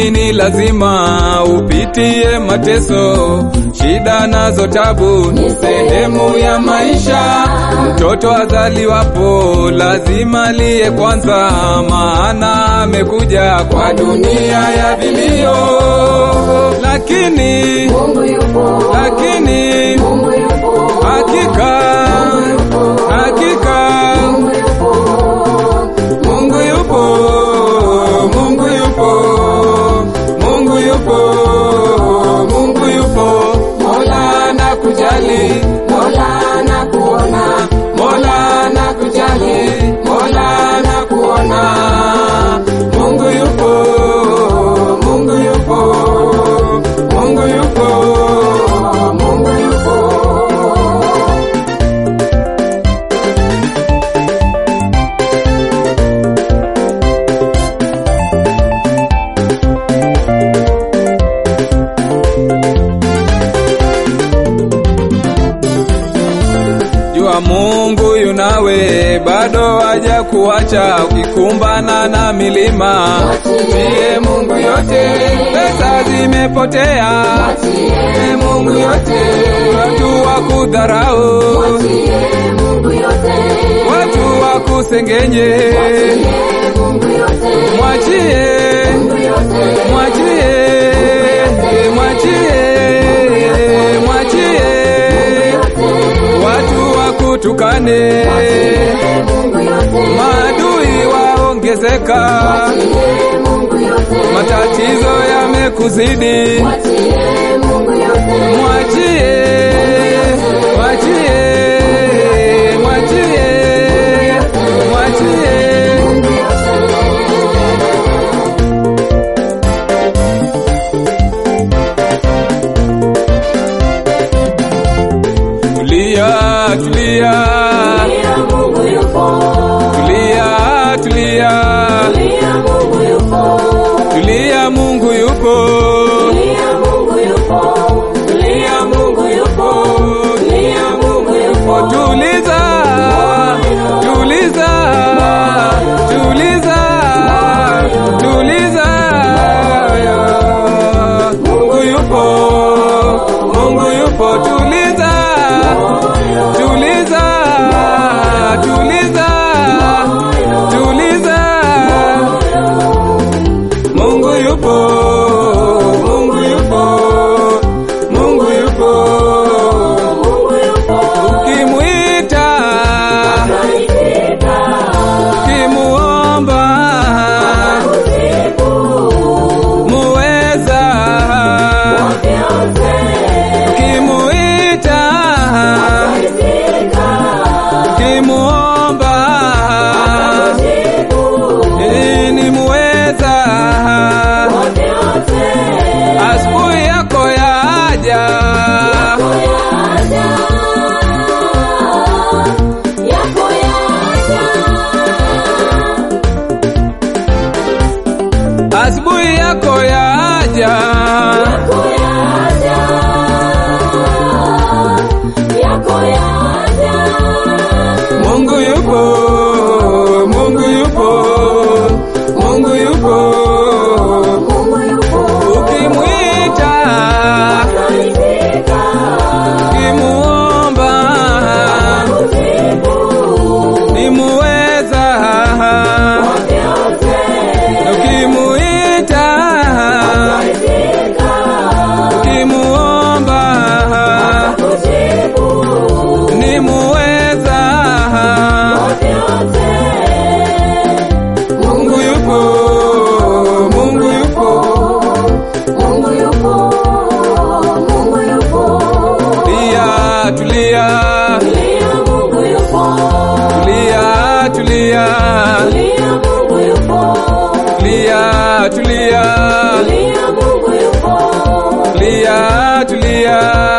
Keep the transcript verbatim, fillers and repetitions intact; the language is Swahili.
ni lazima upitie mateso, shida nazo tabu ni sehemu ya maisha. Mtoto azaliwapo lazima liye kwanza, maana amekuja kwa dunia ya vilio. Lakini Mungu yupo, lakini Mungu yupo, hakika hakika Mungu yupo, Mungu yupo, Mungu yupo, Mungu yupo, Mungu yupo. Mola anakujali, Mola anakuona, Mola anakujali, Mola anakuona. Mungu yupo, Mungu yupo, Mungu yupo, Mungu yupo. jua Mungu yunawe, bado haja kuacha. Ukikumbana na milima, mwachie Mungu yote. Pesa zimepotea, mwachie Mungu yote. Watu wakudharau, Mwachie Mungu yote, watu wakusengenye, mwachie Mungu yote, mwachie, Mungu yote, mwachie, mwachie, mwachie. Watu wakutukane, Mungu yote, maadui waongezeka, mwachie Mungu yote, matatizo yamekuzidi, mwachie Mungu yote, mwachie, mwachie, mwachie, mwachie. Mungu yote. Tulia, tulia, Tulia, Mungu yupo, tulia, tulia, Tulia, Mungu yupo, tulia, Mungu yupo, Tulia, Mungu yupo, Tulia, Mungu yupo, Tulia, Mungu yupo. tuliza, tuliza, tuliza, tuliza. Mungu yupo, Mungu yupo, tuliza, tuliza, tuliza, tuliza. Mungu yupo, Mungu yupo, Mungu yupo. Mungu yupo, Ukimwita, anaitika, ukimuomba, usiku, muweza. yote, Ukimuita, anaitika, ukimuomba, usiku, eh, ni muweza. yote, Asubuhi yako yaja, yako yaja, yako yaja, asubuhi yako yaja. yako yaja, yako yaja. Mungu yupo, Mungu yupo, Mungu yupo. Mungu yupo, Ukimwita, anaitika, ukimuomba, usiku, ni muweza. yote, Ukimuita, anaitika, ukimuomba, usiku, ni muweza. yote. Mungu yupo, Mungu yupo. Mungu yupo, Mungu yupo, Tulia, tulia, Tulia, Mungu yupo, tulia, tulia, Tulia, Mungu yupo, tulia, tulia, Tulia, Mungu yupo, tulia, tulia.